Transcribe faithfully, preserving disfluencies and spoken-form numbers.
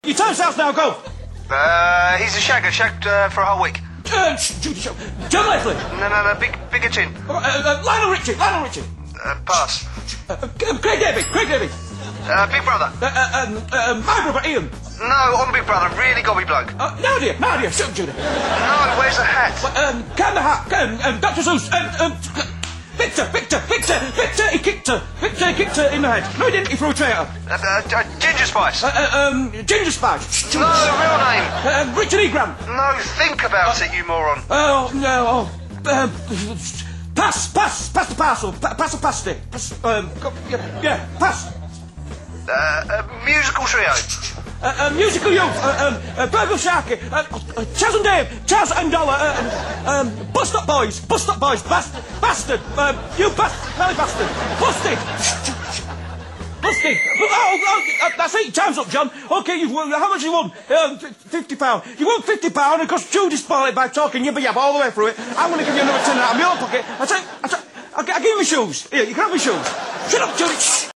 Your time south now, go! Uh, he's a shagger, shagged uh, for a whole week. Uh, Judy Show. John Leslie! No, no, no, big, bigger chin. Uh, uh, Lionel Richie, Lionel Richie! Uh, pass. Uh, uh, Craig David, Craig David! Uh, Big Brother. Uh, uh, um, uh, my brother Ian! No, on Big Brother, really gobby bloke. Uh, Nadia, Nadia, shut up, Judy! No, where's the hat? Um, Can the Hat, um, um, Doctor Seuss, um, um, Victor, Victor, Victor, Victor, he kicked her, Victor, he kicked her in the head. No, he didn't, he threw a tray at her. Uh, uh, uh, Ginger Spice. Uh, uh, um, Ginger Spice. No, real name. Uh, Richard E. Grant. No, think about it, you moron. Oh, no, oh, um, pass, pass, pass the parcel, pa- pass the pasty, pass, um, go, yeah, yeah, pass. Uh, uh, musical trio. Uh, uh, musical youth, uh, um, uh, Burgle Sharky, uh, uh, Chaz and Dave, Chaz and Dollar, uh, um, um, Bust Up Boys, Bust Up Boys, bastard, bastard, um, you bastard, smelly bastard, busted, busted, oh, oh, uh, that's it, time's up, John. Okay, you've won, how much you won? Um, fifty pounds. You won fifty pounds, because Judy spoiled it by talking yibba yabba all the way through it. I'm going to give you another ten out of my own pocket. I take, I take, I'll, I'll give you my shoes. Here, you can have my shoes. Shut up, Judy.